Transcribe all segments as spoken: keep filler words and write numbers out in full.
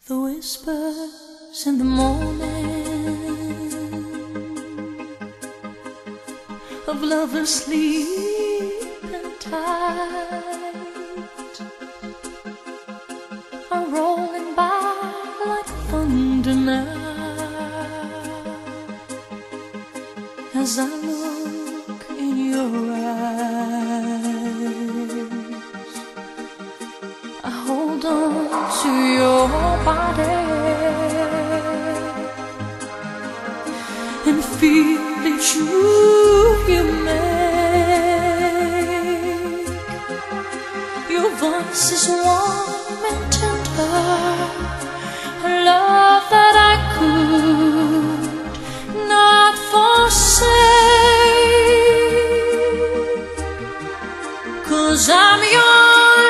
The whispers in the morning of lovers sleeping tight are rolling by like thunder now as I look in your eyes. I hold on to your body and feel it's you you make. Your voice is warm and tender, a love that I could not forsake, 'cause I'm your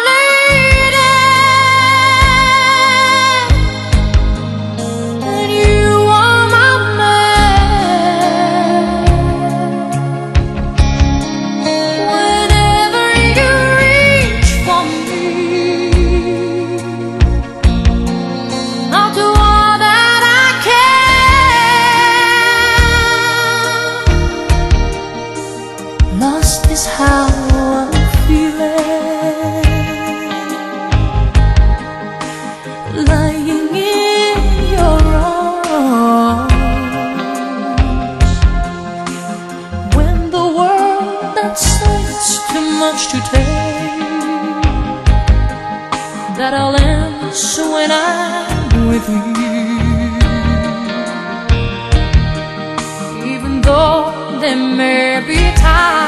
lost is how I'm feeling, lying in your arms, when the world that says too much to take, that I'll answer when I'm with you, even though there may be times